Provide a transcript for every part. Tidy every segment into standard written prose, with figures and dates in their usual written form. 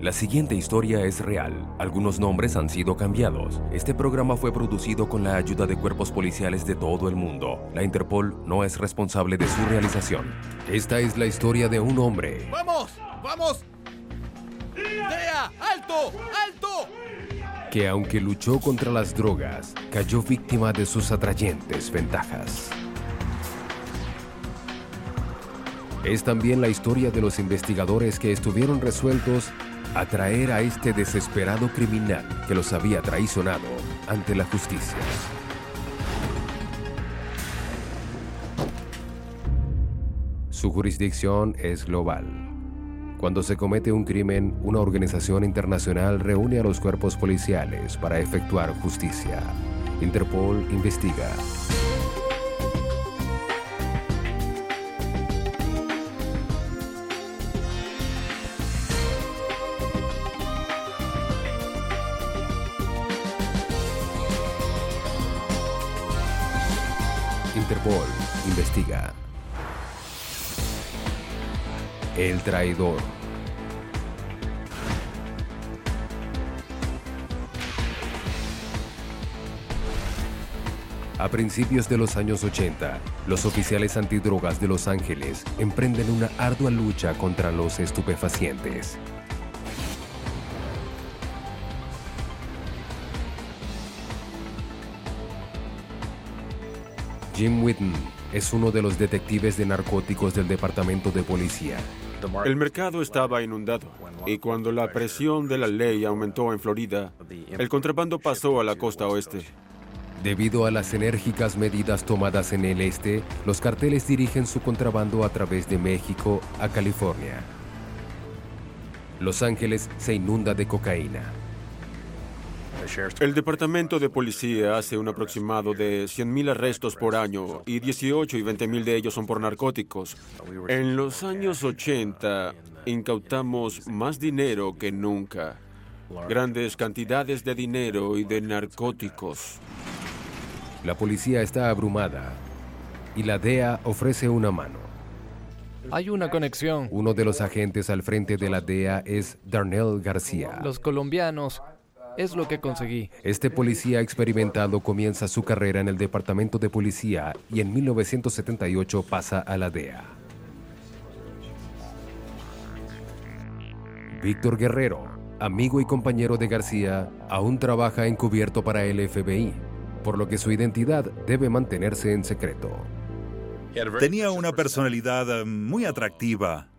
La siguiente historia es real. Algunos nombres han sido cambiados. Este programa fue producido con la ayuda de cuerpos policiales de todo el mundo. La Interpol no es responsable de su realización. Esta es la historia de un hombre. ¡Vamos! ¡Vamos! ¡Dea! ¡Alto! ¡Alto! Que aunque luchó contra las drogas, cayó víctima de sus atrayentes ventajas. Es también la historia de los investigadores que estuvieron resueltos a traer a este desesperado criminal que los había traicionado ante la justicia. Su jurisdicción es global. Cuando se comete un crimen, una organización internacional reúne a los cuerpos policiales para efectuar justicia. Interpol investiga. Interpol investiga. El traidor. A principios de los años 80, los oficiales antidrogas de Los Ángeles emprenden una ardua lucha contra los estupefacientes. Jim Whitten es uno de los detectives de narcóticos del Departamento de Policía. El mercado estaba inundado y cuando la presión de la ley aumentó en Florida, el contrabando pasó a la costa oeste. Debido a las enérgicas medidas tomadas en el este, los carteles dirigen su contrabando a través de México a California. Los Ángeles se inunda de cocaína. El Departamento de Policía hace un aproximado de 100,000 arrestos por año y 18 y 20,000 de ellos son por narcóticos. En los años 80 incautamos más dinero que nunca. Grandes cantidades de dinero y de narcóticos. La policía está abrumada y la DEA ofrece una mano. Hay una conexión. Uno de los agentes al frente de la DEA es Darnell García. Los colombianos. Es lo que conseguí. Este policía experimentado comienza su carrera en el Departamento de Policía y en 1978 pasa a la DEA. Víctor Guerrero, amigo y compañero de García, aún trabaja encubierto para el FBI, por lo que su identidad debe mantenerse en secreto. Tenía una personalidad muy atractiva.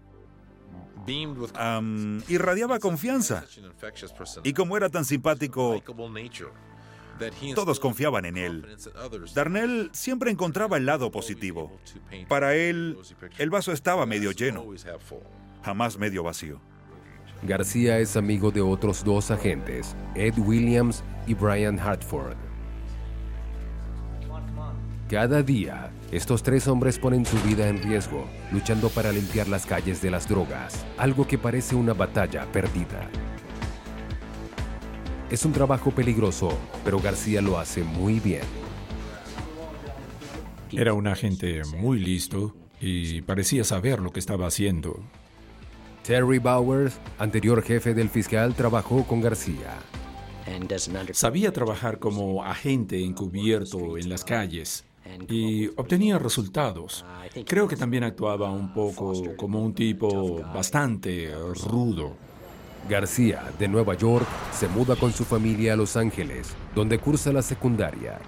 Irradiaba confianza. Y como era tan simpático, todos confiaban en él. Darnell siempre encontraba el lado positivo. Para él, el vaso estaba medio lleno, jamás medio vacío. García es amigo de otros dos agentes, Ed Williams y Brian Hartford. Cada día, estos tres hombres ponen su vida en riesgo, luchando para limpiar las calles de las drogas, algo que parece una batalla perdida. Es un trabajo peligroso, pero García lo hace muy bien. Era un agente muy listo y parecía saber lo que estaba haciendo. Terry Bowers, anterior jefe del fiscal, trabajó con García. Sabía trabajar como agente encubierto en las calles y obtenía resultados. Creo que también actuaba un poco como un tipo bastante rudo. García, de Nueva York, se muda con su familia a Los Ángeles, donde cursa la secundaria.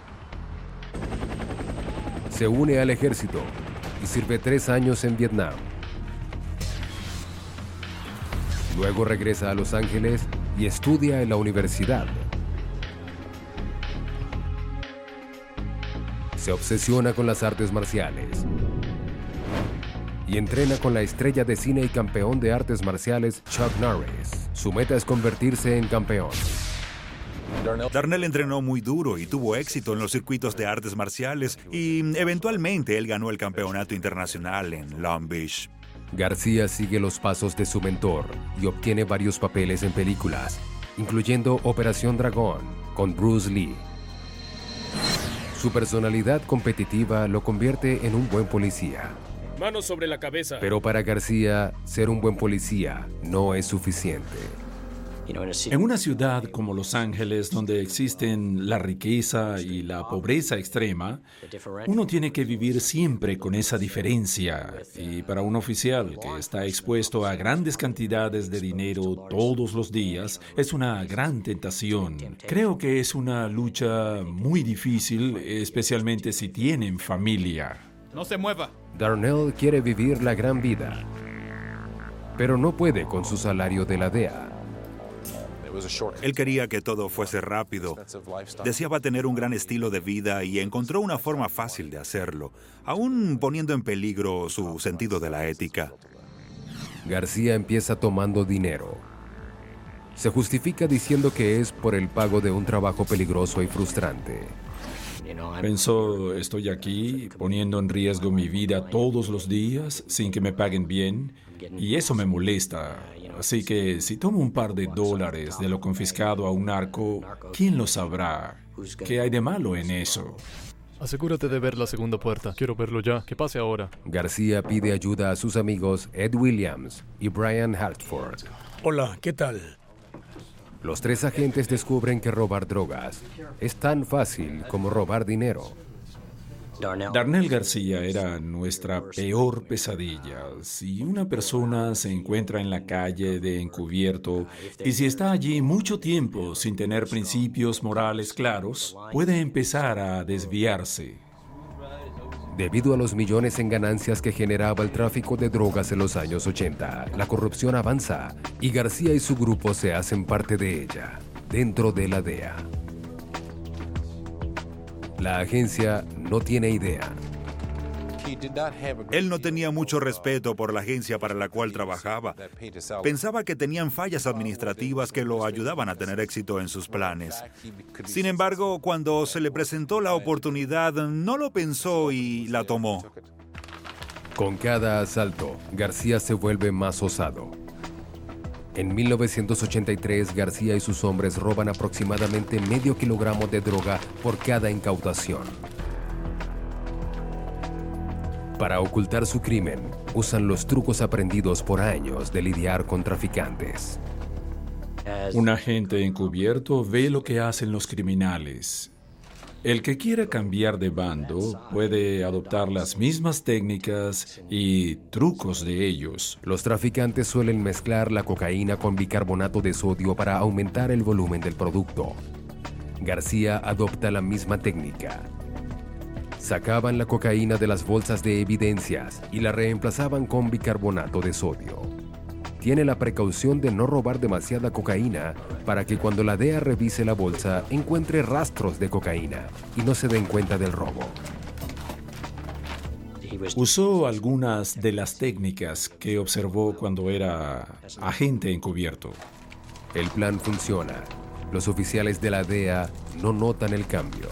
Se une al ejército y sirve 3 años en Vietnam. Luego regresa a Los Ángeles y estudia en la universidad. Se obsesiona con las artes marciales y entrena con la estrella de cine y campeón de artes marciales Chuck Norris. Su meta es convertirse en campeón. Darnell entrenó muy duro y tuvo éxito en los circuitos de artes marciales y eventualmente él ganó el campeonato internacional en Long Beach. García sigue los pasos de su mentor y obtiene varios papeles en películas, incluyendo Operación Dragón con Bruce Lee. Su personalidad competitiva lo convierte en un buen policía. Manos sobre la cabeza. Pero para García, ser un buen policía no es suficiente. En una ciudad como Los Ángeles, donde existen la riqueza y la pobreza extrema, uno tiene que vivir siempre con esa diferencia. Y para un oficial que está expuesto a grandes cantidades de dinero todos los días, es una gran tentación. Creo que es una lucha muy difícil, especialmente si tienen familia. No se mueva. Darnell quiere vivir la gran vida, pero no puede con su salario de la DEA. Él quería que todo fuese rápido. Deseaba tener un gran estilo de vida y encontró una forma fácil de hacerlo, aún poniendo en peligro su sentido de la ética. García empieza tomando dinero. Se justifica diciendo que es por el pago de un trabajo peligroso y frustrante. Pensó, estoy aquí poniendo en riesgo mi vida todos los días sin que me paguen bien, y eso me molesta. Así que si tomo un par de dólares de lo confiscado a un narco, ¿quién lo sabrá? ¿Qué hay de malo en eso? Asegúrate de ver la segunda puerta. Quiero verlo ya. Que pase ahora. García pide ayuda a sus amigos Ed Williams y Brian Hartford. Hola, ¿qué tal? Los tres agentes descubren que robar drogas es tan fácil como robar dinero. Darnell García era nuestra peor pesadilla. Si una persona se encuentra en la calle de encubierto y si está allí mucho tiempo sin tener principios morales claros, puede empezar a desviarse. Debido a los millones en ganancias que generaba el tráfico de drogas en los años 80, la corrupción avanza y García y su grupo se hacen parte de ella, dentro de la DEA. La agencia no tiene idea. Él no tenía mucho respeto por la agencia para la cual trabajaba. Pensaba que tenían fallas administrativas que lo ayudaban a tener éxito en sus planes. Sin embargo, cuando se le presentó la oportunidad, no lo pensó y la tomó. Con cada asalto, García se vuelve más osado. En 1983, García y sus hombres roban aproximadamente medio kilogramo de droga por cada incautación. Para ocultar su crimen, usan los trucos aprendidos por años de lidiar con traficantes. Un agente encubierto ve lo que hacen los criminales. El que quiera cambiar de bando puede adoptar las mismas técnicas y trucos de ellos. Los traficantes suelen mezclar la cocaína con bicarbonato de sodio para aumentar el volumen del producto. García adopta la misma técnica. Sacaban la cocaína de las bolsas de evidencias y la reemplazaban con bicarbonato de sodio. Tiene la precaución de no robar demasiada cocaína para que cuando la DEA revise la bolsa encuentre rastros de cocaína y no se den cuenta del robo. Usó algunas de las técnicas que observó cuando era agente encubierto. El plan funciona. Los oficiales de la DEA no notan el cambio.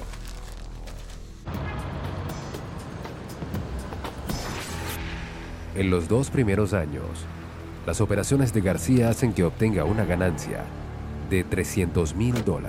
En los 2 primeros años, las operaciones de García hacen que obtenga una ganancia de $300,000.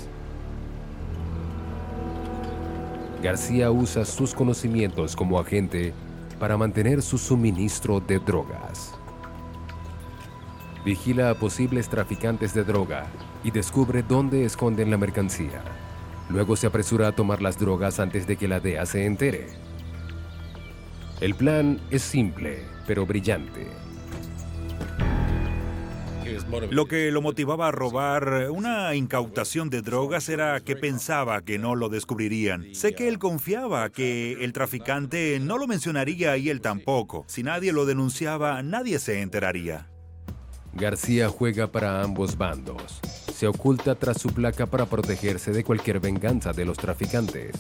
García usa sus conocimientos como agente para mantener su suministro de drogas. Vigila a posibles traficantes de droga y descubre dónde esconden la mercancía. Luego se apresura a tomar las drogas antes de que la DEA se entere. El plan es simple, pero brillante. Lo que lo motivaba a robar una incautación de drogas era que pensaba que no lo descubrirían. Sé que él confiaba que el traficante no lo mencionaría y él tampoco. Si nadie lo denunciaba, nadie se enteraría. García juega para ambos bandos. Se oculta tras su placa para protegerse de cualquier venganza de los traficantes.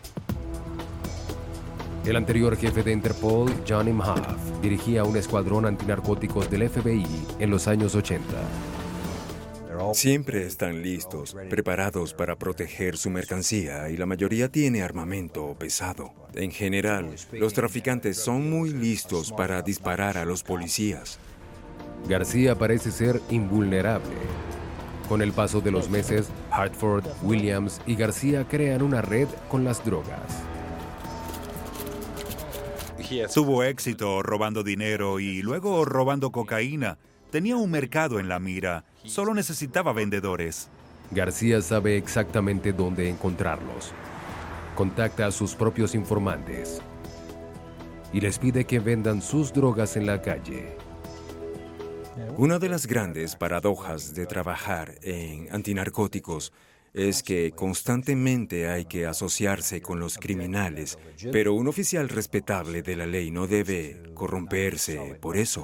El anterior jefe de Interpol, John Imhoff, dirigía un escuadrón antinarcóticos del FBI en los años 80. Siempre están listos, preparados para proteger su mercancía y la mayoría tiene armamento pesado. En general, los traficantes son muy listos para disparar a los policías. García parece ser invulnerable. Con el paso de los meses, Hartford, Williams y García crean una red con las drogas. Tuvo éxito robando dinero y luego robando cocaína. Tenía un mercado en la mira. Solo necesitaba vendedores. García sabe exactamente dónde encontrarlos. Contacta a sus propios informantes y les pide que vendan sus drogas en la calle. Una de las grandes paradojas de trabajar en antinarcóticos es que constantemente hay que asociarse con los criminales, pero un oficial respetable de la ley no debe corromperse por eso.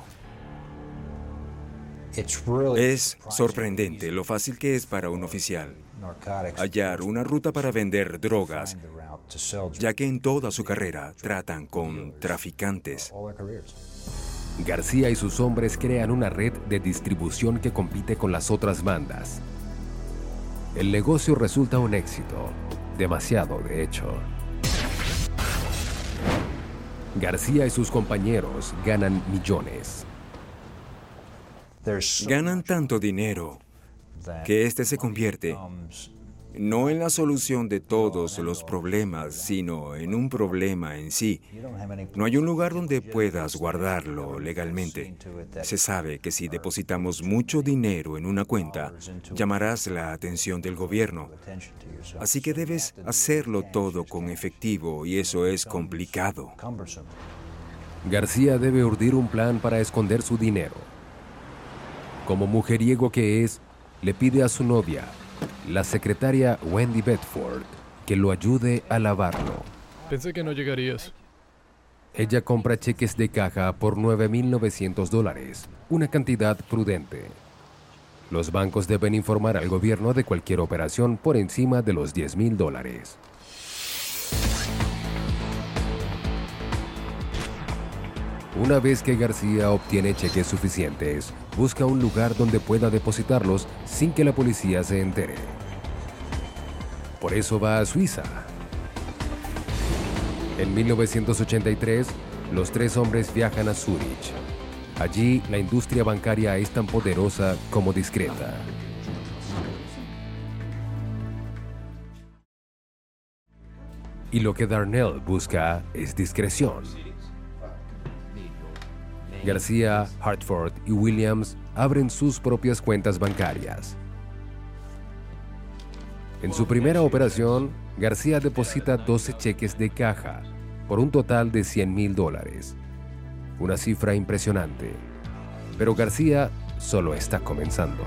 Es sorprendente lo fácil que es para un oficial hallar una ruta para vender drogas, ya que en toda su carrera tratan con traficantes. García y sus hombres crean una red de distribución que compite con las otras bandas. El negocio resulta un éxito, demasiado de hecho. García y sus compañeros ganan millones. Ganan tanto dinero que este se convierte no en la solución de todos los problemas, sino en un problema en sí. No hay un lugar donde puedas guardarlo legalmente. Se sabe que si depositamos mucho dinero en una cuenta, llamarás la atención del gobierno. Así que debes hacerlo todo con efectivo y eso es complicado. García debe urdir un plan para esconder su dinero. Como mujeriego que es, le pide a su novia, la secretaria Wendy Bedford, que lo ayude a lavarlo. Pensé que no llegarías. Ella compra cheques de caja por $9,900, una cantidad prudente. Los bancos deben informar al gobierno de cualquier operación por encima de los $10,000. Una vez que García obtiene cheques suficientes, busca un lugar donde pueda depositarlos sin que la policía se entere. Por eso va a Suiza. En 1983, los tres hombres viajan a Zúrich. Allí, la industria bancaria es tan poderosa como discreta. Y lo que Darnell busca es discreción. García, Hartford y Williams abren sus propias cuentas bancarias. En su primera operación, García deposita 12 cheques de caja por un total de $100,000. Una cifra impresionante. Pero García solo está comenzando.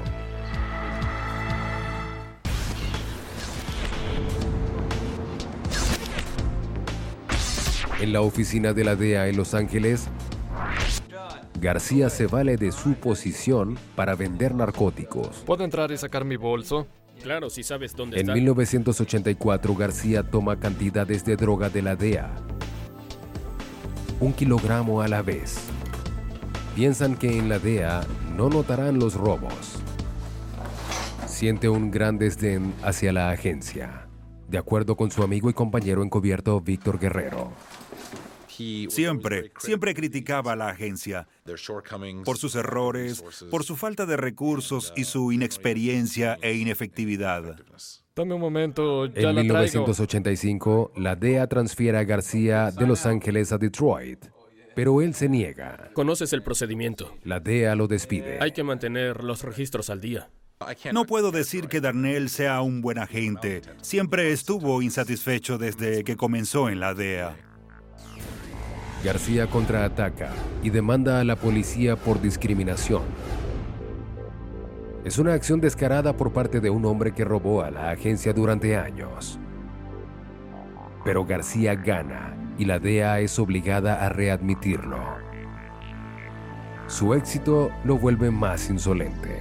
En la oficina de la DEA en Los Ángeles, García se vale de su posición para vender narcóticos. ¿Puedo entrar y sacar mi bolso? Claro, si sabes dónde En está. 1984, García toma cantidades de droga de la DEA. 1 kilogramo a la vez. Piensan que en la DEA no notarán los robos. Siente un gran desdén hacia la agencia, de acuerdo con su amigo y compañero encubierto Víctor Guerrero. Siempre criticaba a la agencia por sus errores, por su falta de recursos y su inexperiencia e inefectividad. Dame un momento, ya En la traigo. 1985, la DEA transfiere a García de Los Ángeles a Detroit, pero él se niega. Conoces el procedimiento. La DEA lo despide. Hay que mantener los registros al día. No puedo decir que Darnell sea un buen agente. Siempre estuvo insatisfecho desde que comenzó en la DEA. García contraataca y demanda a la policía por discriminación. Es una acción descarada por parte de un hombre que robó a la agencia durante años. Pero García gana y la DEA es obligada a readmitirlo. Su éxito lo vuelve más insolente.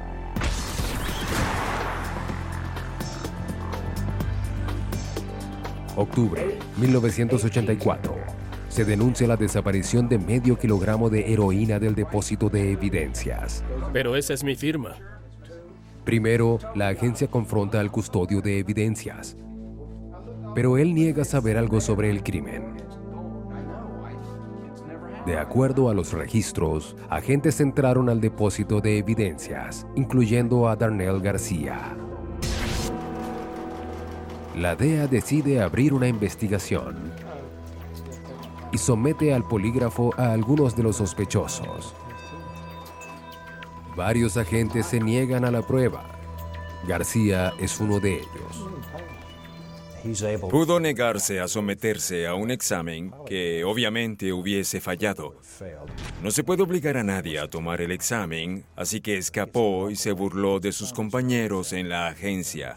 Octubre 1984. Se denuncia la desaparición de medio kilogramo de heroína del depósito de evidencias. Pero esa es mi firma. Primero, la agencia confronta al custodio de evidencias, pero él niega saber algo sobre el crimen. De acuerdo a los registros, agentes entraron al depósito de evidencias, incluyendo a Darnell García. La DEA decide abrir una investigación y somete al polígrafo a algunos de los sospechosos. Varios agentes se niegan a la prueba. García es uno de ellos. Pudo negarse a someterse a un examen que obviamente hubiese fallado. No se puede obligar a nadie a tomar el examen, así que escapó y se burló de sus compañeros en la agencia.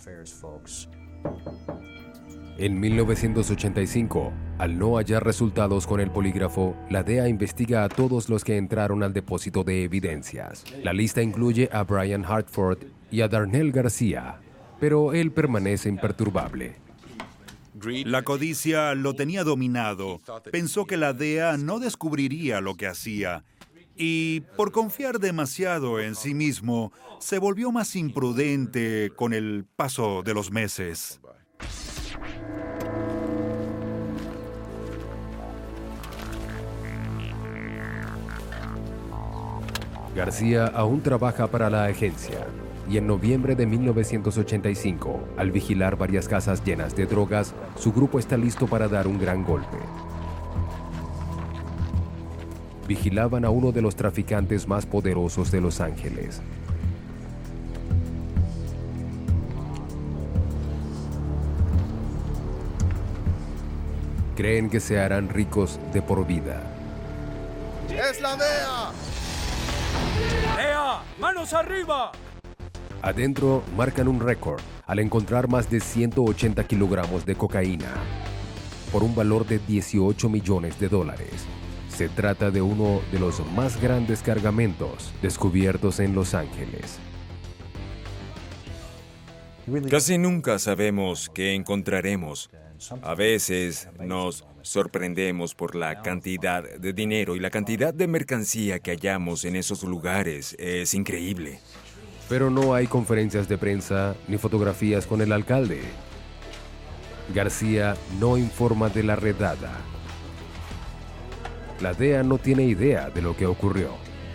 En 1985, al no hallar resultados con el polígrafo, la DEA investiga a todos los que entraron al depósito de evidencias. La lista incluye a Brian Hartford y a Darnell García, pero él permanece imperturbable. La codicia lo tenía dominado. Pensó que la DEA no descubriría lo que hacía. Y por confiar demasiado en sí mismo, se volvió más imprudente con el paso de los meses. García aún trabaja para la agencia. Y en noviembre de 1985, al vigilar varias casas llenas de drogas, su grupo está listo para dar un gran golpe. Vigilaban a uno de los traficantes más poderosos de Los Ángeles. Creen que se harán ricos de por vida. ¡Es la DEA! ¡DEA! ¡Manos arriba! Adentro marcan un récord al encontrar más de 180 kilogramos de cocaína por un valor de $18 millones. Se trata de uno de los más grandes cargamentos descubiertos en Los Ángeles. Casi nunca sabemos qué encontraremos. A veces nos sorprendemos por la cantidad de dinero y la cantidad de mercancía que hallamos en esos lugares. Es increíble. Pero no hay conferencias de prensa ni fotografías con el alcalde. García no informa de la redada. La DEA no tiene idea de lo que ocurrió.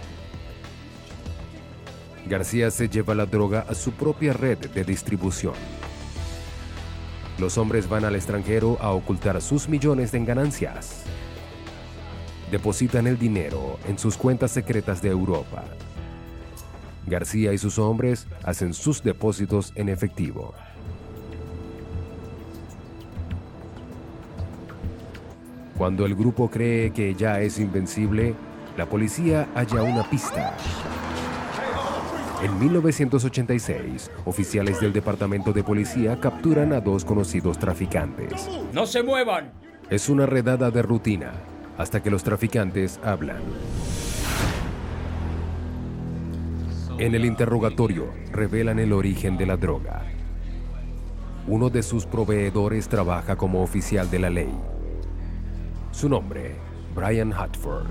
García se lleva la droga a su propia red de distribución. Los hombres van al extranjero a ocultar sus millones en ganancias. Depositan el dinero en sus cuentas secretas de Europa. García y sus hombres hacen sus depósitos en efectivo. Cuando el grupo cree que ya es invencible, la policía halla una pista. En 1986, oficiales del Departamento de Policía capturan a dos conocidos traficantes. ¡No se muevan! Es una redada de rutina, hasta que los traficantes hablan. En el interrogatorio, revelan el origen de la droga. Uno de sus proveedores trabaja como oficial de la ley. Su nombre, Brian Hartford.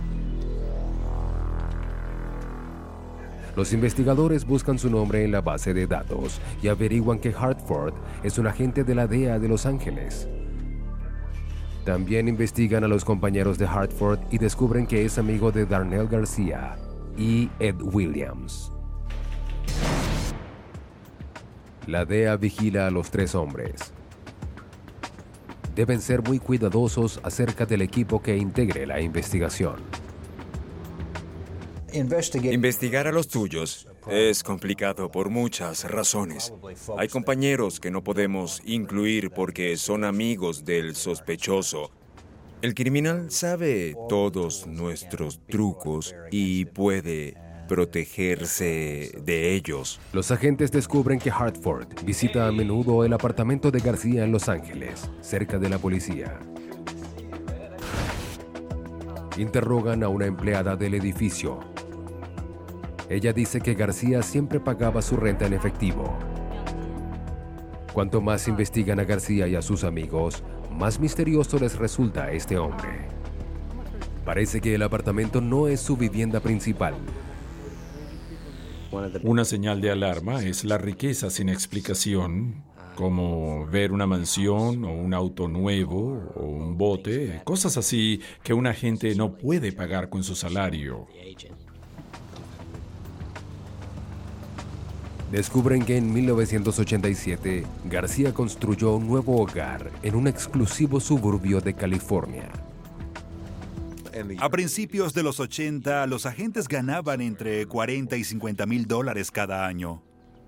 Los investigadores buscan su nombre en la base de datos y averiguan que Hartford es un agente de la DEA de Los Ángeles. También investigan a los compañeros de Hartford y descubren que es amigo de Darnell García y Ed Williams. La DEA vigila a los tres hombres. Deben ser muy cuidadosos acerca del equipo que integre la investigación. Investigar a los tuyos es complicado por muchas razones. Hay compañeros que no podemos incluir porque son amigos del sospechoso. El criminal sabe todos nuestros trucos y puede protegerse de ellos. Los agentes descubren que Hartford visita a menudo el apartamento de García en Los Ángeles, cerca de la policía. Interrogan a una empleada del edificio. Ella dice que García siempre pagaba su renta en efectivo. Cuanto más investigan a García y a sus amigos, más misterioso les resulta este hombre. Parece que el apartamento no es su vivienda principal. Una señal de alarma es la riqueza sin explicación, como ver una mansión o un auto nuevo o un bote, cosas así que un agente no puede pagar con su salario. Descubren que en 1987 García construyó un nuevo hogar en un exclusivo suburbio de California. A principios de los 80, los agentes ganaban entre 40 y 50 mil dólares cada año.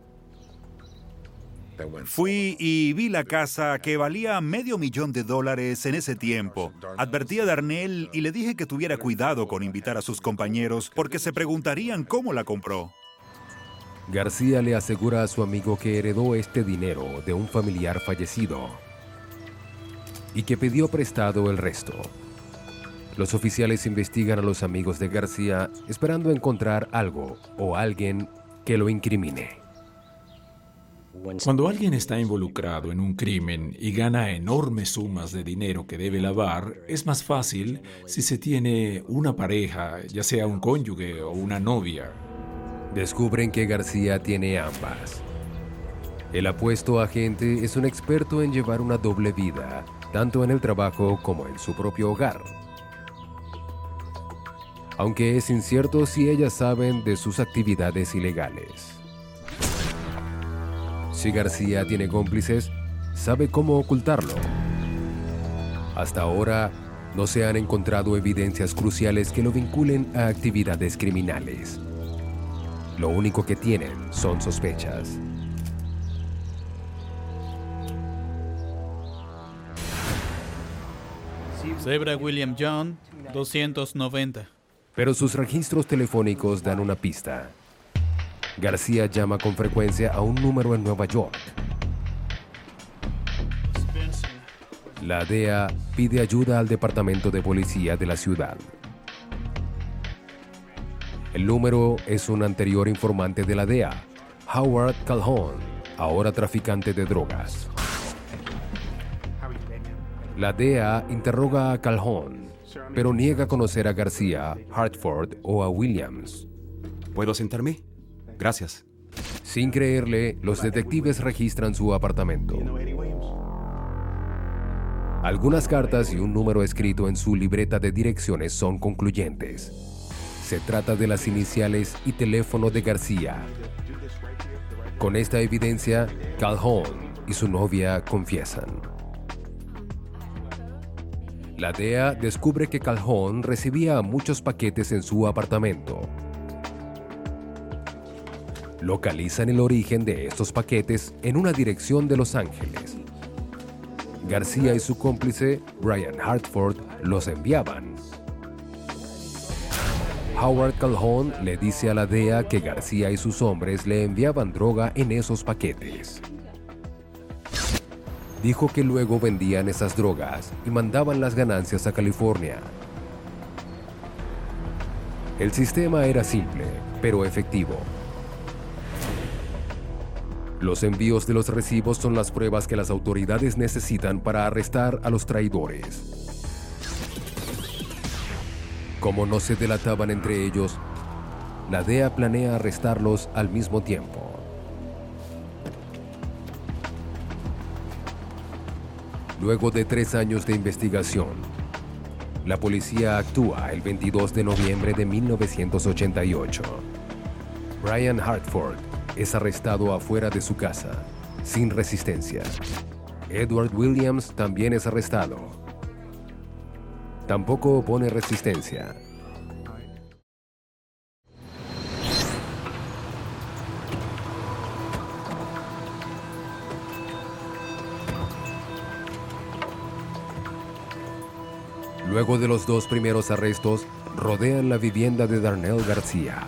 Fui y vi la casa que valía $500,000 en ese tiempo. Advertí a Darnell y le dije que tuviera cuidado con invitar a sus compañeros porque se preguntarían cómo la compró. García le asegura a su amigo que heredó este dinero de un familiar fallecido y que pidió prestado el resto. Los oficiales investigan a los amigos de García esperando encontrar algo o alguien que lo incrimine. Cuando alguien está involucrado en un crimen y gana enormes sumas de dinero que debe lavar, es más fácil si se tiene una pareja, ya sea un cónyuge o una novia. Descubren que García tiene ambas. El apuesto agente es un experto en llevar una doble vida, tanto en el trabajo como en su propio hogar. Aunque es incierto si ellas saben de sus actividades ilegales. Si García tiene cómplices, sabe cómo ocultarlo. Hasta ahora, no se han encontrado evidencias cruciales que lo vinculen a actividades criminales. Lo único que tienen son sospechas. Zebra William John, 290. Pero sus registros telefónicos dan una pista. García llama con frecuencia a un número en Nueva York. La DEA pide ayuda al departamento de policía de la ciudad. El número es un anterior informante de la DEA, Howard Calhoun, ahora traficante de drogas. La DEA interroga a Calhoun, pero niega conocer a García, Hartford o a Williams. ¿Puedo sentarme? Gracias. Sin creerle, los detectives registran su apartamento. Algunas cartas y un número escrito en su libreta de direcciones son concluyentes. Se trata de las iniciales y teléfono de García. Con esta evidencia, Calhoun y su novia confiesan. La DEA descubre que Calhoun recibía muchos paquetes en su apartamento. Localizan el origen de estos paquetes en una dirección de Los Ángeles. García y su cómplice, Brian Hartford, los enviaban. Howard Calhoun le dice a la DEA que García y sus hombres le enviaban droga en esos paquetes. Dijo que luego vendían esas drogas y mandaban las ganancias a California. El sistema era simple, pero efectivo. Los envíos de los recibos son las pruebas que las autoridades necesitan para arrestar a los traidores. Como no se delataban entre ellos, la DEA planea arrestarlos al mismo tiempo. Luego de 3 años de investigación, la policía actúa el 22 de noviembre de 1988. Brian Hartford es arrestado afuera de su casa, sin resistencia. Edward Williams también es arrestado. Tampoco opone resistencia. Luego de los 2 primeros arrestos, rodean la vivienda de Darnell García.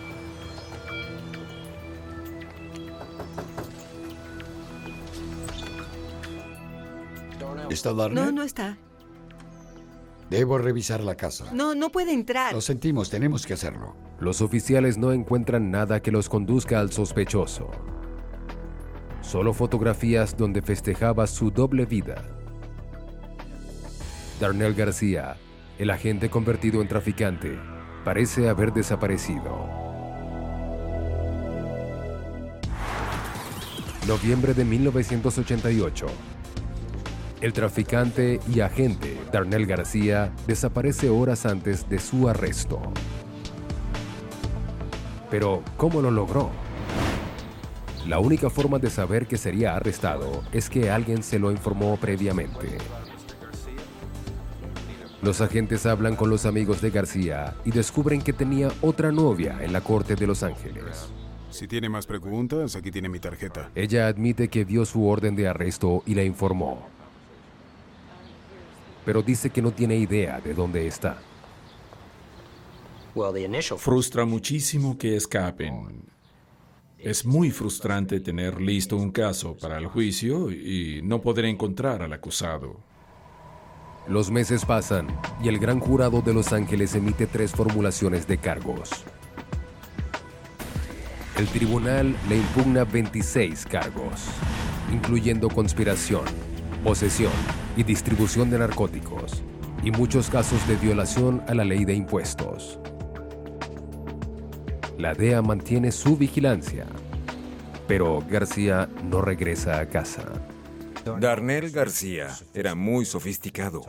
¿Está Darnell? No, no está. Debo revisar la casa. No puede entrar. Lo sentimos, tenemos que hacerlo. Los oficiales no encuentran nada que los conduzca al sospechoso. Solo fotografías donde festejaba su doble vida. Darnell García, el agente convertido en traficante, parece haber desaparecido. Noviembre de 1988. El traficante y agente Darnell García desaparece horas antes de su arresto. Pero, ¿cómo lo logró? La única forma de saber que sería arrestado es que alguien se lo informó previamente. Los agentes hablan con los amigos de García y descubren que tenía otra novia en la corte de Los Ángeles. Si tiene más preguntas, aquí tiene mi tarjeta. Ella admite que vio su orden de arresto y la informó. Pero dice que no tiene idea de dónde está. Frustra muchísimo que escapen. Es muy frustrante tener listo un caso para el juicio y no poder encontrar al acusado. Los meses pasan y el gran jurado de Los Ángeles emite 3 formulaciones de cargos. El tribunal le impugna 26 cargos, incluyendo conspiración, posesión y distribución de narcóticos, y muchos casos de violación a la ley de impuestos. La DEA mantiene su vigilancia, pero García no regresa a casa. Darnell García era muy sofisticado.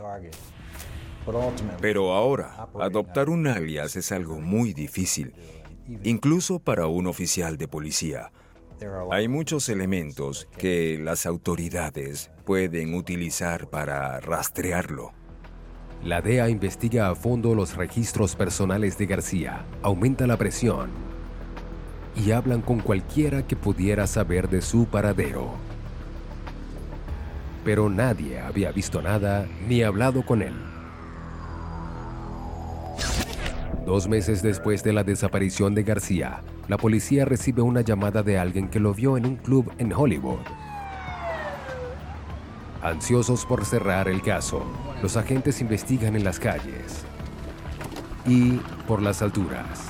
Pero ahora, adoptar un alias es algo muy difícil, incluso para un oficial de policía. Hay muchos elementos que las autoridades pueden utilizar para rastrearlo. La DEA investiga a fondo los registros personales de García, aumenta la presión y hablan con cualquiera que pudiera saber de su paradero. Pero nadie había visto nada ni hablado con él. 2 meses después de la desaparición de García, la policía recibe una llamada de alguien que lo vio en un club en Hollywood. Ansiosos por cerrar el caso, los agentes investigan en las calles y por las alturas.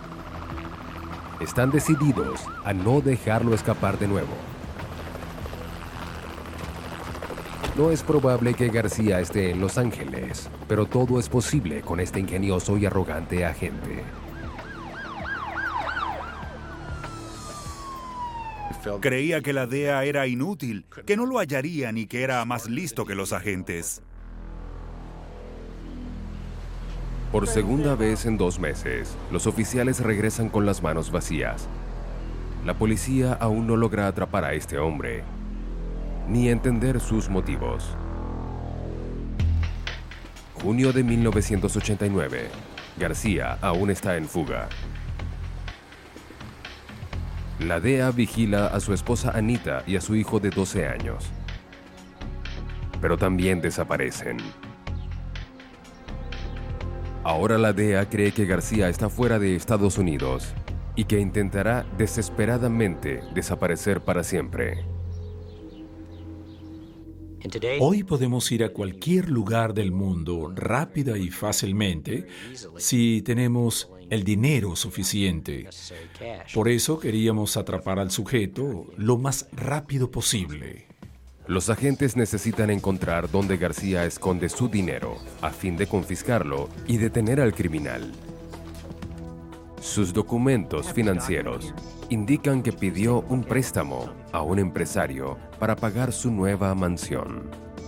Están decididos a no dejarlo escapar de nuevo. No es probable que García esté en Los Ángeles, pero todo es posible con este ingenioso y arrogante agente. Creía que la DEA era inútil, que no lo hallarían y que era más listo que los agentes. Por segunda vez en 2 meses, los oficiales regresan con las manos vacías. La policía aún no logra atrapar a este hombre, ni entender sus motivos. Junio de 1989. García aún está en fuga. La DEA vigila a su esposa Anita y a su hijo de 12 años. Pero también desaparecen. Ahora la DEA cree que García está fuera de Estados Unidos y que intentará desesperadamente desaparecer para siempre. Hoy podemos ir a cualquier lugar del mundo rápida y fácilmente si tenemos el dinero suficiente. Por eso queríamos atrapar al sujeto lo más rápido posible. Los agentes necesitan encontrar dónde García esconde su dinero a fin de confiscarlo y detener al criminal. Sus documentos financieros indican que pidió un préstamo a un empresario para pagar su nueva mansión.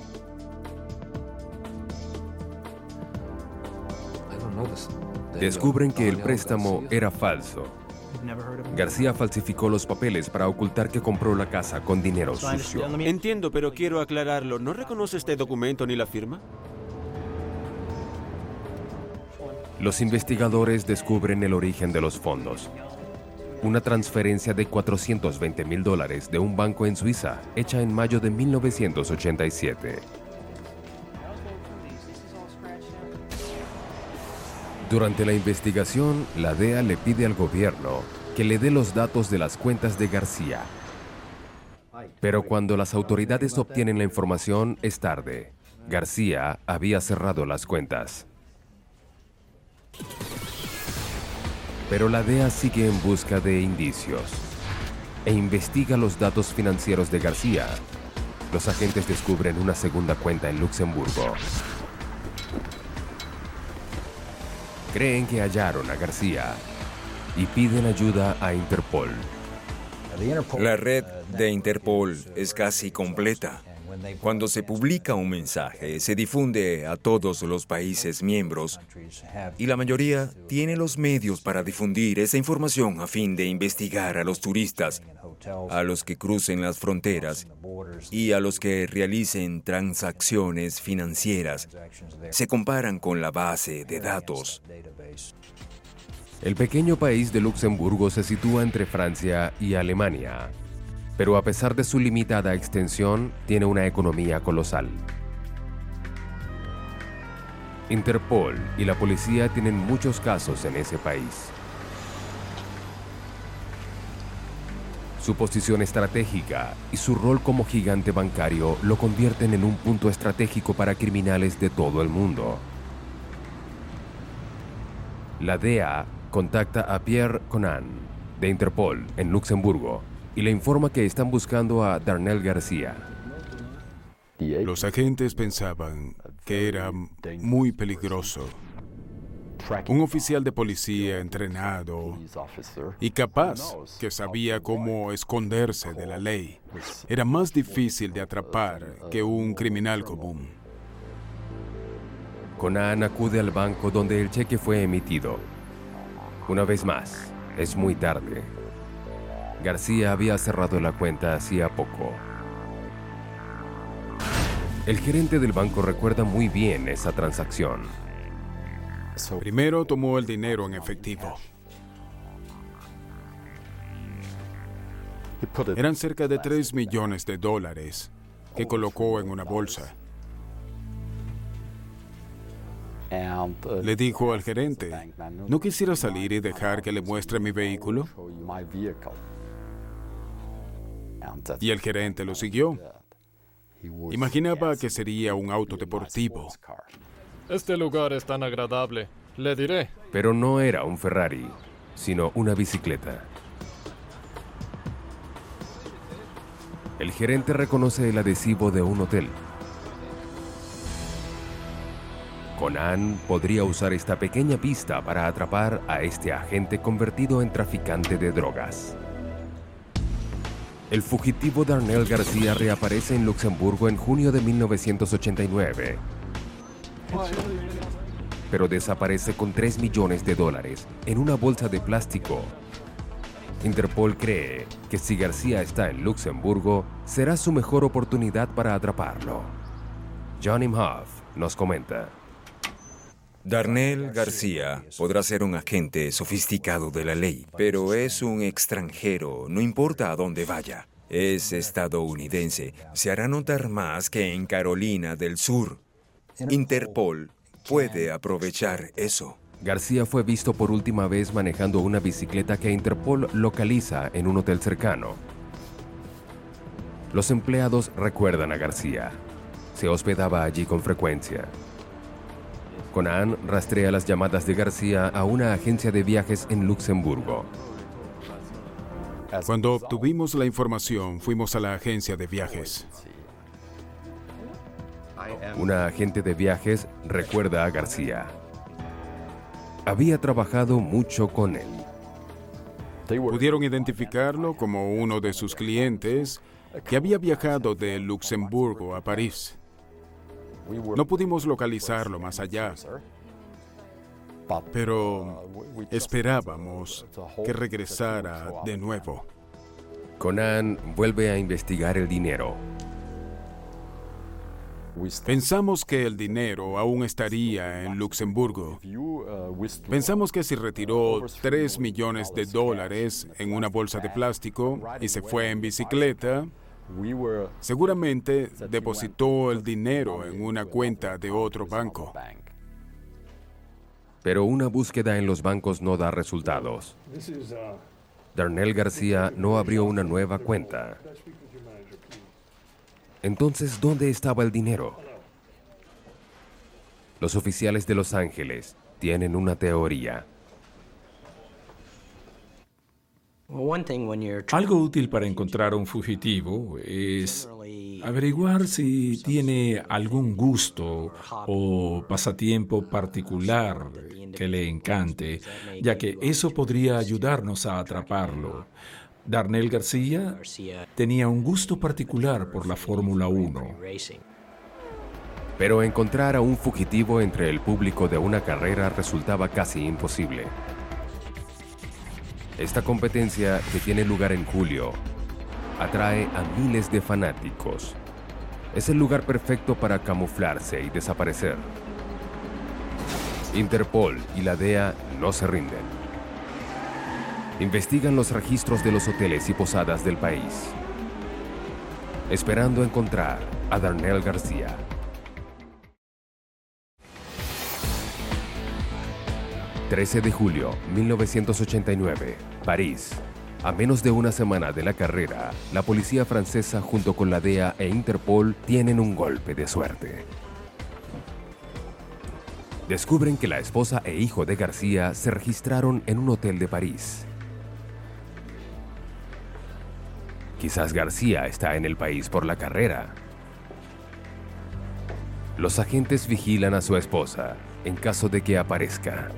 Descubren que el préstamo era falso. García falsificó los papeles para ocultar que compró la casa con dinero sucio. Entiendo, pero quiero aclararlo. ¿No reconoce este documento ni la firma? Los investigadores descubren el origen de los fondos. Una transferencia de $420,000 de un banco en Suiza, hecha en mayo de 1987. Durante la investigación, la DEA le pide al gobierno que le dé los datos de las cuentas de García. Pero cuando las autoridades obtienen la información, es tarde. García había cerrado las cuentas. Pero la DEA sigue en busca de indicios e investiga los datos financieros de García. Los agentes descubren una segunda cuenta en Luxemburgo. Creen que hallaron a García y piden ayuda a Interpol. La red de Interpol es casi completa. Cuando se publica un mensaje, se difunde a todos los países miembros y la mayoría tiene los medios para difundir esa información a fin de investigar a los turistas, a los que crucen las fronteras y a los que realicen transacciones financieras. Se comparan con la base de datos. El pequeño país de Luxemburgo se sitúa entre Francia y Alemania, pero a pesar de su limitada extensión, tiene una economía colosal. Interpol y la policía tienen muchos casos en ese país. Su posición estratégica y su rol como gigante bancario lo convierten en un punto estratégico para criminales de todo el mundo. La DEA contacta a Pierre Conan, de Interpol, en Luxemburgo, y le informa que están buscando a Darnell García. Los agentes pensaban que era muy peligroso. Un oficial de policía entrenado y capaz, que sabía cómo esconderse de la ley, era más difícil de atrapar que un criminal común. Conan acude al banco donde el cheque fue emitido. Una vez más, es muy tarde. García había cerrado la cuenta hacía poco. El gerente del banco recuerda muy bien esa transacción. Primero tomó el dinero en efectivo. Eran cerca de $3 millones que colocó en una bolsa. Le dijo al gerente, ¿no quisiera salir y dejar que le muestre mi vehículo? Y el gerente lo siguió. Imaginaba que sería un auto deportivo. Este lugar es tan agradable, le diré. Pero no era un Ferrari, sino una bicicleta. El gerente reconoce el adhesivo de un hotel. Conan podría usar esta pequeña pista para atrapar a este agente convertido en traficante de drogas. El fugitivo Darnell García reaparece en Luxemburgo en junio de 1989, pero desaparece con $3 millones en una bolsa de plástico. Interpol cree que si García está en Luxemburgo, será su mejor oportunidad para atraparlo. John Imhoff nos comenta. Darnell García podrá ser un agente sofisticado de la ley, pero es un extranjero, no importa a dónde vaya. Es estadounidense. Se hará notar más que en Carolina del Sur. Interpol puede aprovechar eso. García fue visto por última vez manejando una bicicleta que Interpol localiza en un hotel cercano. Los empleados recuerdan a García. Se hospedaba allí con frecuencia. Conan rastrea las llamadas de García a una agencia de viajes en Luxemburgo. Cuando obtuvimos la información, fuimos a la agencia de viajes. Una agente de viajes recuerda a García. Había trabajado mucho con él. Pudieron identificarlo como uno de sus clientes que había viajado de Luxemburgo a París. No pudimos localizarlo más allá, pero esperábamos que regresara de nuevo. Conan vuelve a investigar el dinero. Pensamos que el dinero aún estaría en Luxemburgo. Pensamos que si retiró $3 millones en una bolsa de plástico y se fue en bicicleta, seguramente depositó el dinero en una cuenta de otro banco. Pero una búsqueda en los bancos no da resultados. Darnell García no abrió una nueva cuenta. Entonces, ¿dónde estaba el dinero? Los oficiales de Los Ángeles tienen una teoría. Algo útil para encontrar a un fugitivo es averiguar si tiene algún gusto o pasatiempo particular que le encante, ya que eso podría ayudarnos a atraparlo. Darnell García tenía un gusto particular por la Fórmula 1. Pero encontrar a un fugitivo entre el público de una carrera resultaba casi imposible. Esta competencia, que tiene lugar en julio, atrae a miles de fanáticos. Es el lugar perfecto para camuflarse y desaparecer. Interpol y la DEA no se rinden. Investigan los registros de los hoteles y posadas del país, esperando encontrar a Darnell García. ...13 de julio, 1989, París. A menos de una semana de la carrera, la policía francesa junto con la DEA e Interpol tienen un golpe de suerte. Descubren que la esposa e hijo de García se registraron en un hotel de París. Quizás García está en el país por la carrera. Los agentes vigilan a su esposa en caso de que aparezca.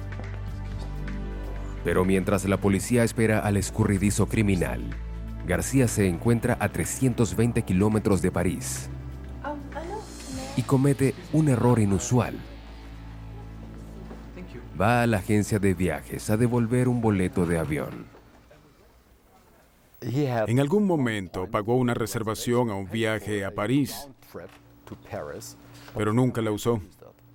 Pero mientras la policía espera al escurridizo criminal, García se encuentra a 320 kilómetros de París y comete un error inusual. Va a la agencia de viajes a devolver un boleto de avión. En algún momento pagó una reservación a un viaje a París, pero nunca la usó.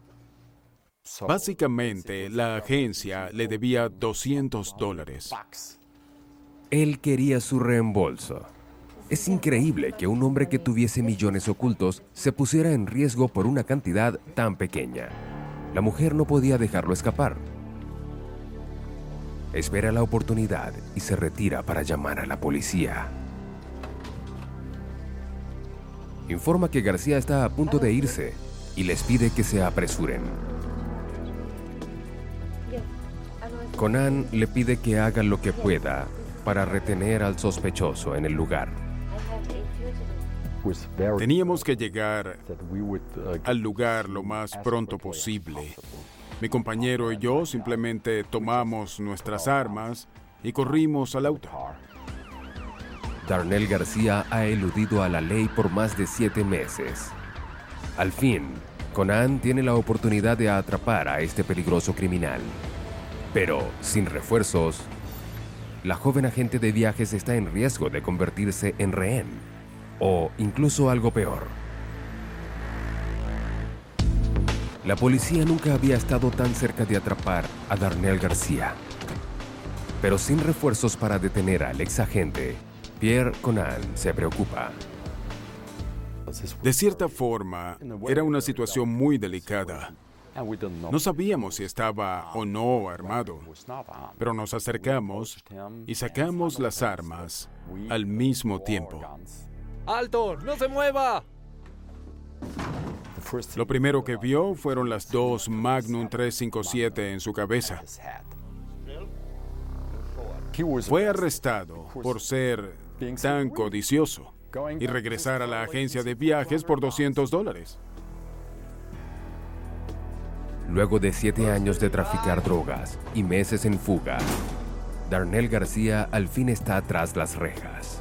Básicamente, la agencia le debía $200. Él quería su reembolso. Es increíble que un hombre que tuviese millones ocultos se pusiera en riesgo por una cantidad tan pequeña. La mujer no podía dejarlo escapar. Espera la oportunidad y se retira para llamar a la policía. Informa que García está a punto de irse y les pide que se apresuren. Conan le pide que haga lo que pueda para retener al sospechoso en el lugar. Teníamos que llegar al lugar lo más pronto posible. Mi compañero y yo simplemente tomamos nuestras armas y corrimos al auto. Darnell García ha eludido a la ley por más de 7 meses. Al fin, Conan tiene la oportunidad de atrapar a este peligroso criminal. Pero, sin refuerzos, la joven agente de viajes está en riesgo de convertirse en rehén, o incluso algo peor. La policía nunca había estado tan cerca de atrapar a Darnell García. Pero sin refuerzos para detener al ex agente, Pierre Conan se preocupa. De cierta forma, era una situación muy delicada. No sabíamos si estaba o no armado, pero nos acercamos y sacamos las armas al mismo tiempo. ¡Alto! ¡No se mueva! Lo primero que vio fueron las 2 Magnum 357 en su cabeza. Fue arrestado por ser tan codicioso y regresar a la agencia de viajes por $200. Luego de 7 años de traficar drogas y meses en fuga, Darnell García al fin está tras las rejas.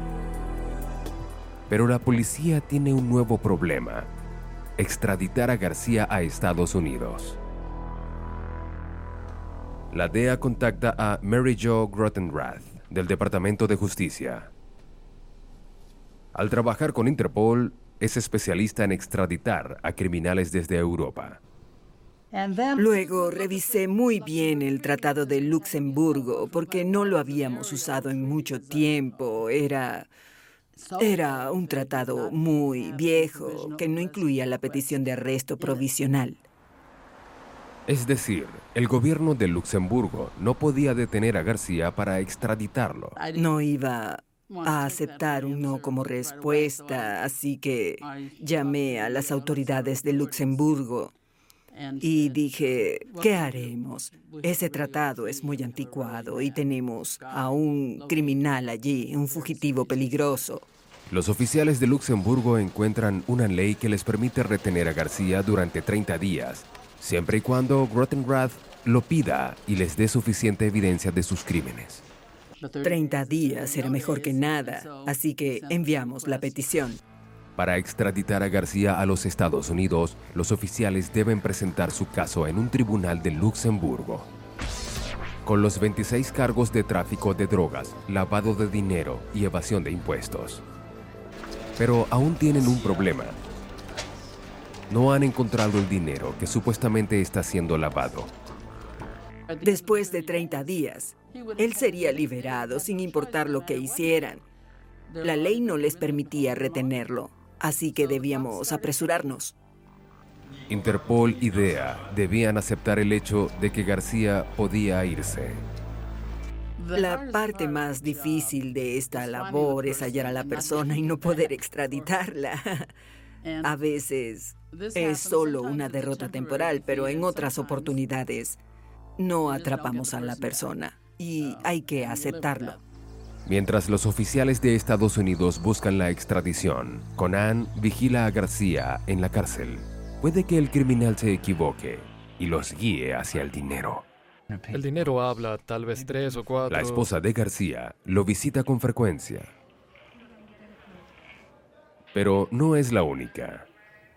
Pero la policía tiene un nuevo problema: extraditar a García a Estados Unidos. La DEA contacta a Mary Jo Grottenrath, del Departamento de Justicia. Al trabajar con Interpol, es especialista en extraditar a criminales desde Europa. Luego revisé muy bien el Tratado de Luxemburgo porque no lo habíamos usado en mucho tiempo. Era un tratado muy viejo que no incluía la petición de arresto provisional. Es decir, el gobierno de Luxemburgo no podía detener a García para extraditarlo. No iba a aceptar un no como respuesta, así que llamé a las autoridades de Luxemburgo y dije, ¿qué haremos? Ese tratado es muy anticuado y tenemos a un criminal allí, un fugitivo peligroso. Los oficiales de Luxemburgo encuentran una ley que les permite retener a García durante 30 días, siempre y cuando Grottenrath lo pida y les dé suficiente evidencia de sus crímenes. 30 días era mejor que nada, así que enviamos la petición. Para extraditar a García a los Estados Unidos, los oficiales deben presentar su caso en un tribunal de Luxemburgo. Con los 26 cargos de tráfico de drogas, lavado de dinero y evasión de impuestos. Pero aún tienen un problema. No han encontrado el dinero que supuestamente está siendo lavado. Después de 30 días, él sería liberado sin importar lo que hicieran. La ley no les permitía retenerlo, así que debíamos apresurarnos. Interpol y DEA debían aceptar el hecho de que García podía irse. La parte más difícil de esta labor es hallar a la persona y no poder extraditarla. A veces es solo una derrota temporal, pero en otras oportunidades no atrapamos a la persona y hay que aceptarlo. Mientras los oficiales de Estados Unidos buscan la extradición, Conan vigila a García en la cárcel. Puede que el criminal se equivoque y los guíe hacia el dinero. El dinero habla, tal vez 3 o 4. La esposa de García lo visita con frecuencia. Pero no es la única.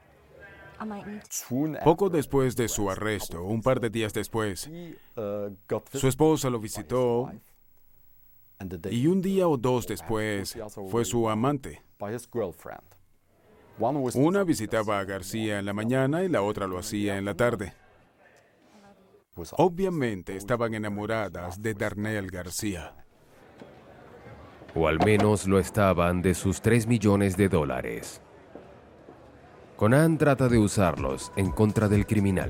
Poco después de su arresto, un par de días después, su esposa lo visitó y un día o dos después fue su amante. Una visitaba a García en la mañana y la otra lo hacía en la tarde. Obviamente estaban enamoradas de Darnell García. O al menos lo estaban de sus $3 millones. Conan trata de usarlos en contra del criminal.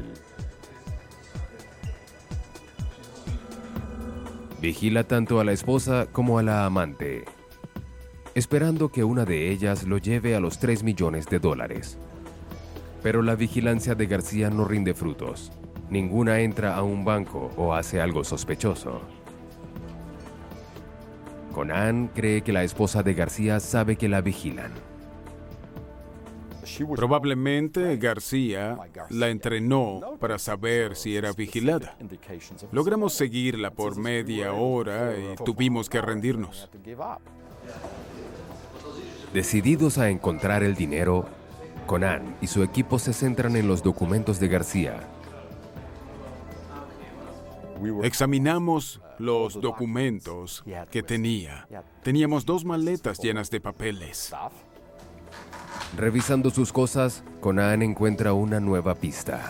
Vigila tanto a la esposa como a la amante, esperando que una de ellas lo lleve a los $3 millones. Pero la vigilancia de García no rinde frutos. Ninguna entra a un banco o hace algo sospechoso. Conan cree que la esposa de García sabe que la vigilan. Probablemente García la entrenó para saber si era vigilada. Logramos seguirla por media hora y tuvimos que rendirnos. Decididos a encontrar el dinero, Conan y su equipo se centran en los documentos de García. Examinamos los documentos que tenía. Teníamos 2 maletas llenas de papeles. Revisando sus cosas, Conan encuentra una nueva pista.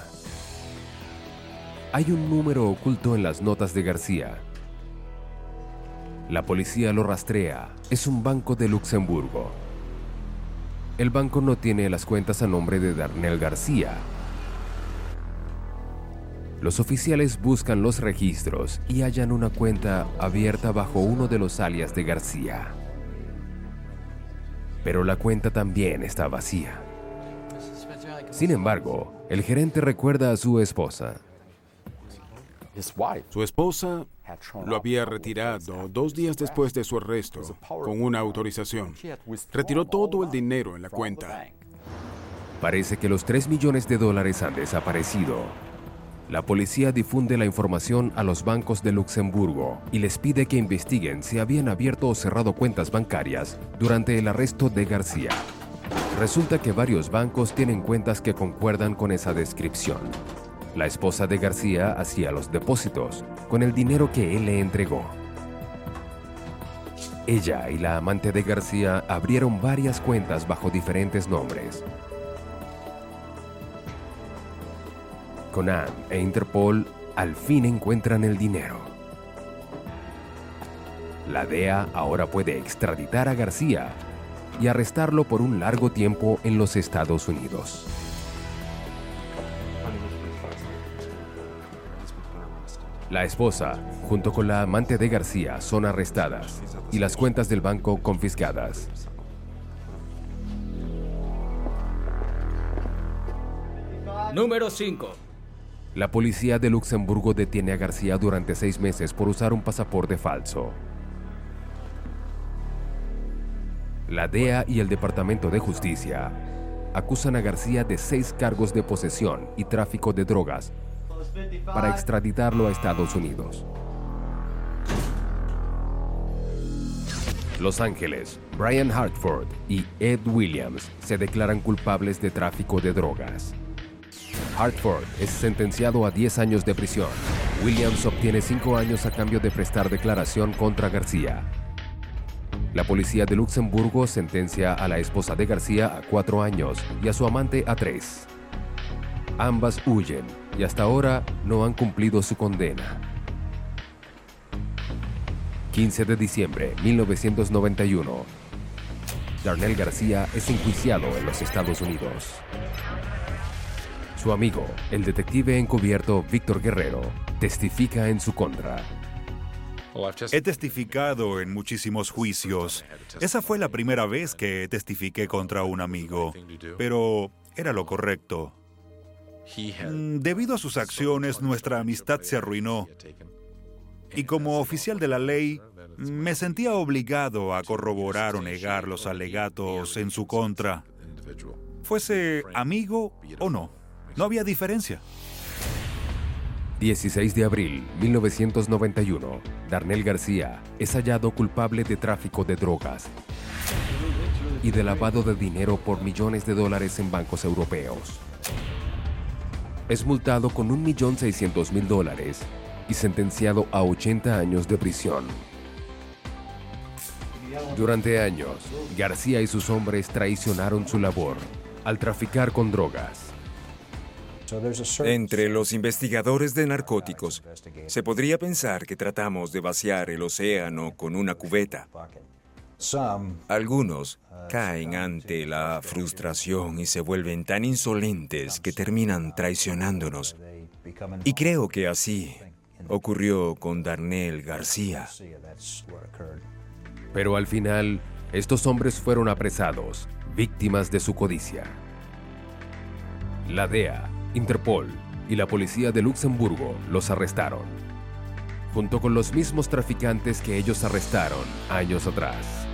Hay un número oculto en las notas de García. La policía lo rastrea. Es un banco de Luxemburgo. El banco no tiene las cuentas a nombre de Darnell García. Los oficiales buscan los registros y hallan una cuenta abierta bajo uno de los alias de García. Pero la cuenta también está vacía. Sin embargo, el gerente recuerda a su esposa. Su esposa lo había retirado 2 días después de su arresto, con una autorización. Retiró todo el dinero en la cuenta. Parece que los $3 millones han desaparecido. La policía difunde la información a los bancos de Luxemburgo y les pide que investiguen si habían abierto o cerrado cuentas bancarias durante el arresto de García. Resulta que varios bancos tienen cuentas que concuerdan con esa descripción. La esposa de García hacía los depósitos con el dinero que él le entregó. Ella y la amante de García abrieron varias cuentas bajo diferentes nombres. Conan e Interpol al fin encuentran el dinero. La DEA ahora puede extraditar a García y arrestarlo por un largo tiempo en los Estados Unidos. La esposa, junto con la amante de García, son arrestadas y las cuentas del banco confiscadas. Número 5. La policía de Luxemburgo detiene a García durante 6 meses por usar un pasaporte falso. La DEA y el Departamento de Justicia acusan a García de 6 cargos de posesión y tráfico de drogas para extraditarlo a Estados Unidos. Los Ángeles, Brian Hartford y Ed Williams se declaran culpables de tráfico de drogas. Hartford es sentenciado a 10 años de prisión. Williams obtiene 5 años a cambio de prestar declaración contra García. La policía de Luxemburgo sentencia a la esposa de García a 4 años y a su amante a 3. Ambas huyen y hasta ahora no han cumplido su condena. 15 de diciembre de 1991. Darnell García es enjuiciado en los Estados Unidos. Su amigo, el detective encubierto Víctor Guerrero, testifica en su contra. He testificado en muchísimos juicios. Esa fue la primera vez que testifiqué contra un amigo, pero era lo correcto. Debido a sus acciones, nuestra amistad se arruinó. Y como oficial de la ley, me sentía obligado a corroborar o negar los alegatos en su contra. Fuese amigo o no, no había diferencia. 16 de abril de 1991, Darnell García es hallado culpable de tráfico de drogas y de lavado de dinero por millones de dólares en bancos europeos. Es multado con $1.600.000 y sentenciado a 80 años de prisión. Durante años, García y sus hombres traicionaron su labor al traficar con drogas. Entre los investigadores de narcóticos, se podría pensar que tratamos de vaciar el océano con una cubeta. Algunos caen ante la frustración y se vuelven tan insolentes que terminan traicionándonos. Y creo que así ocurrió con Darnell García. Pero al final, estos hombres fueron apresados, víctimas de su codicia. La DEA, Interpol y la policía de Luxemburgo los arrestaron, junto con los mismos traficantes que ellos arrestaron años atrás.